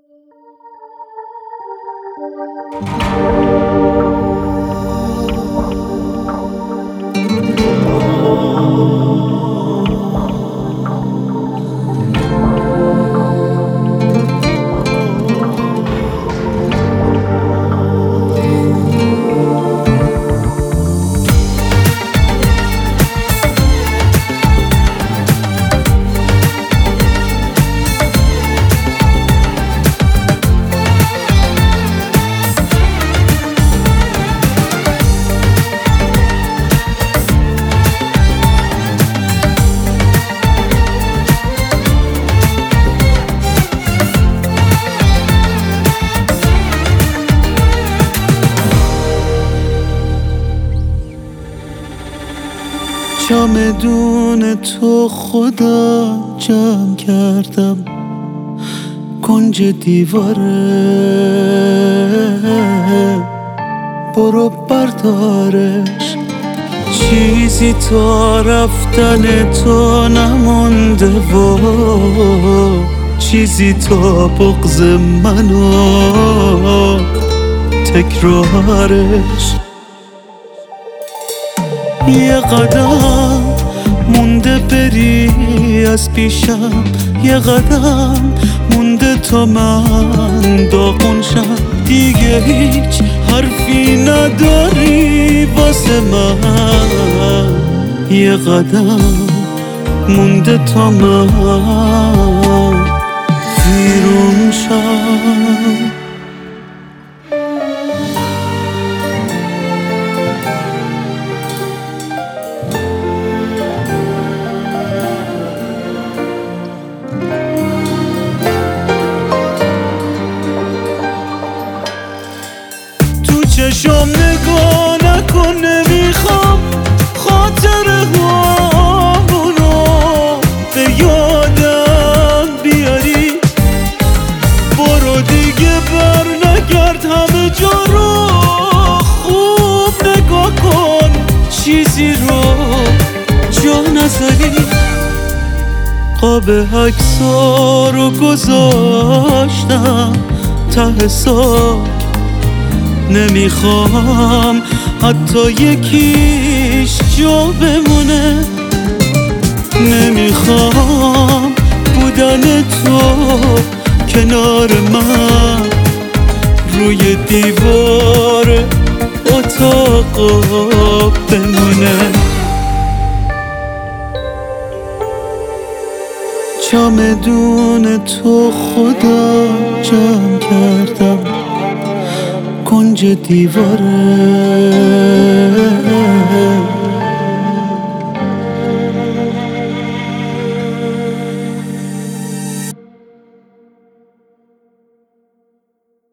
چمدون تو خدا جمع کردم کنج دیواره، برو بردارش. چیزی تا رفتن تو نمونده و چیزی تا بغض منو تکرارش. یه قدم مونده بری از پیشم، یه قدم مونده تا من داغون شم. دیگه هیچ حرفی نداری واسه من، یه قدم مونده تا من ویرون شم. چشم نگاه نکن، نمیخوام خاطره هامونو به یادم بیاری. برو دیگه بر نگرد، همه جا رو خوب نگاه کن، چیزی رو جا نذاری. قاب عکس‌ها رو گذاشتم ته ساک، نمیخوام حتی یکیش جا بمونه. نمیخوام بودن تو کنار من روی دیوار اتاق بمونه. چمدون تو خدا جمع کردم کنج دیواره،